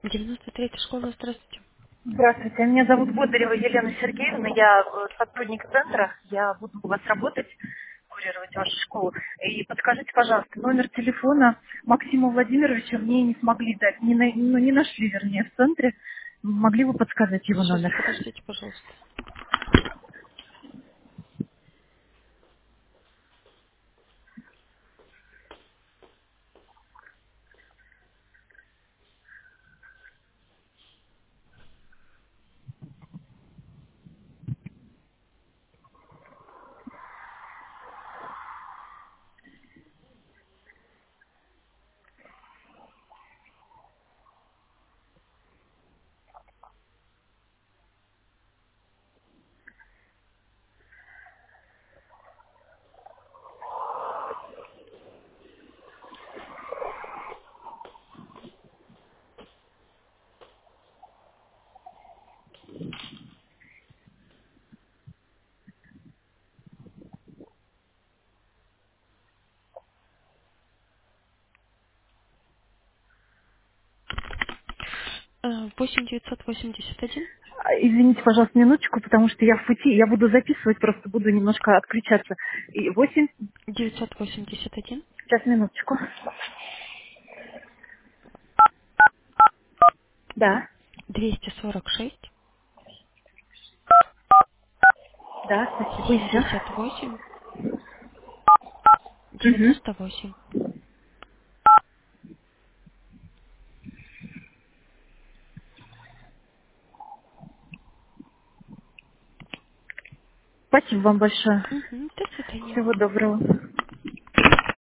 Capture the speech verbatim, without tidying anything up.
девяносто третья школа, здравствуйте. Здравствуйте, меня зовут Бодарева Елена Сергеевна, я э, сотрудник центра, я буду у вас работать, курировать вашу школу. И подскажите, пожалуйста, номер телефона Максима Владимировича мне не смогли дать, не, на- ну, не нашли, вернее, в центре. Могли бы подсказать его Сейчас, номер? подождите, пожалуйста. Э, восемь девятьсот восемьдесят один А, Извините, пожалуйста, минуточку, потому что я в пути, я буду записывать, просто буду немножко отключаться. И восемь, девятьсот восемьдесят один сейчас минуточку. Да, двести сорок шесть да, спасибо, еще. семьдесят восемь Угу. девяносто восемь. Спасибо вам большое. Угу, до свидания. Всего доброго.